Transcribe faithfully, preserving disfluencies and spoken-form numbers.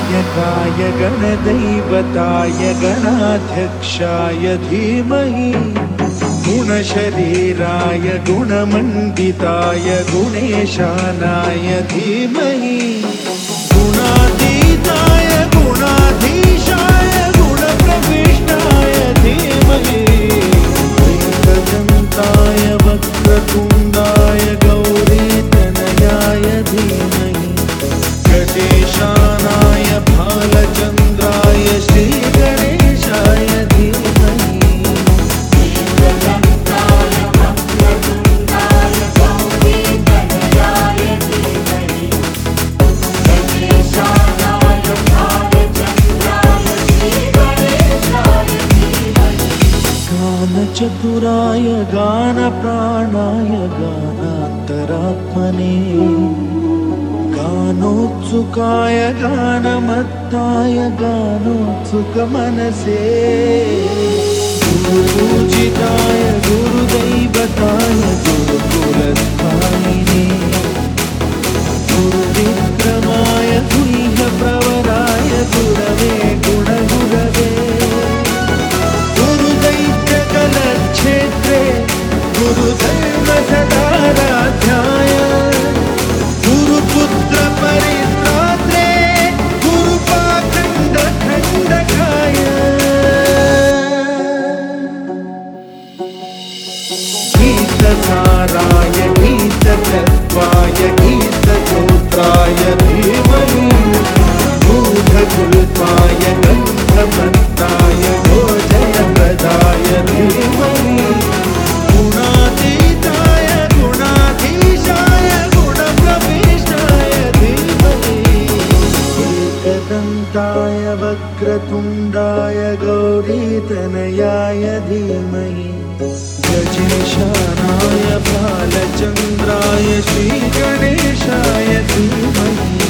गणनायकाय गणदैवताय गणाध्यक्षाय धीमहि गुणशरीराय गुणमण्डिताय गुणेशानाय धीमहि गुणातीताय गुणाधीशाय गुणप्रविष्टाय धीमहि एकदन्ताय वक्रतुण्डाय गौरीतनयाय धीमहि गणेशानाय भालचन्द्राय श्रीगणेशाय धीमहि चतुराय गानप्राणाय गानान्तरात्मने गानोत्सुकाय गानमत्ताय गानोत्सुकमनसे गुरुपूजिताय गुरुदैवताय गुरुकुलस्थायिने गुरुविक्रमाय गुह्यप्रवराय गुरवे गुणगुरवे क्षेत्रे गुरुधर्मसदाराध्याय गुरुपुत्र परित्रात्रे गुरुपाखण्डखण्डकाय गीतसाराय गीततत्त्वाय गीतगोत्राय धीमहि भूतकुल्पाय गन्धमत्ताय भोजयप्रदाय धीमहि गुणातीताय गुणाधीशाय गुणप्रविष्टाय धीमहि एकदन्ताय वक्रतुण्डाय गौरीतनयाय धीमहि गजेशानाय बालचन्द्राय श्रीगणेशाय धीमहि